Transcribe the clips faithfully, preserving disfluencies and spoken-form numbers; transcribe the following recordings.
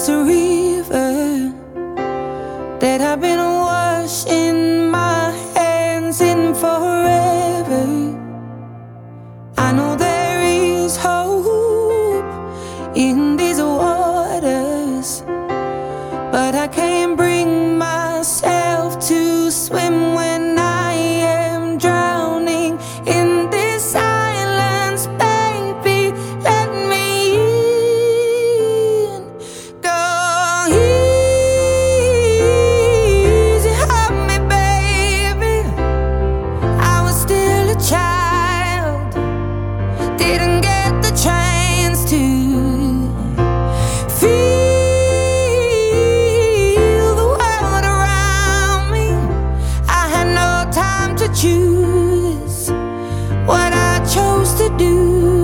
is a river that I've been washing my hands in forever. I know there is hope in these waters, but I can't bring myself to swim when I am drowning in this silence. Baby, let me in. Go easy on me, baby. I was still a child, didn't get the chance to feel the world around me. I had no time to choose what I chose to do.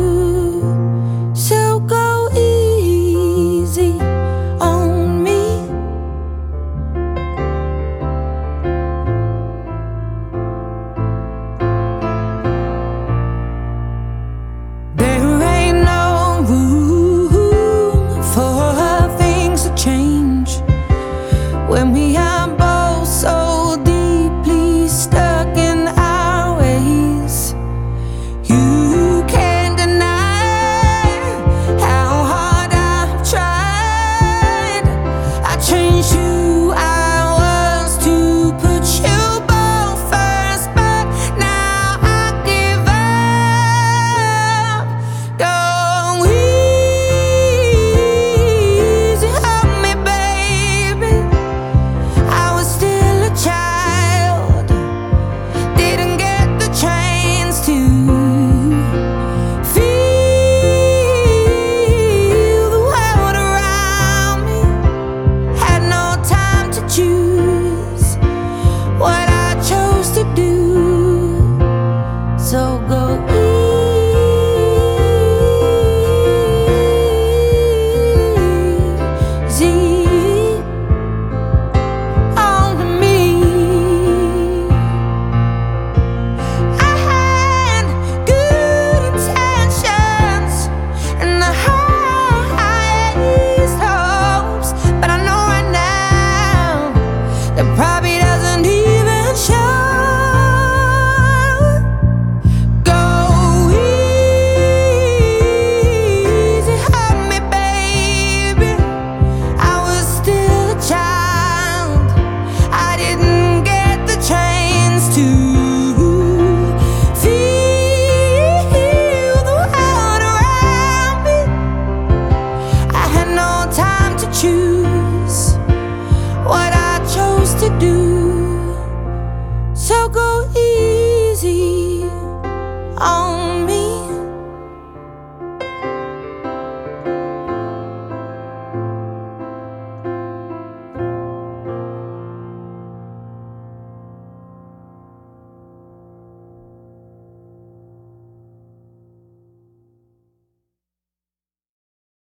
So go easy on me. There ain't no room for things to change when we are both so deeply stuck in our ways. You can't deny how hard I've tried. I changed who I was to put you both first, but now I give up. Go easy on me, baby. I was still a child, didn't get the chance to feel the world around me. Had no time to choose what I chose to do. So go easy on me. I had good intentions and the highest hopes, but I know right now that probably doesn't even show. Go easy on me, baby. I was still a child, I didn't get the chance to feel the world around me. I had no time to choose what I chose to do. So go easy on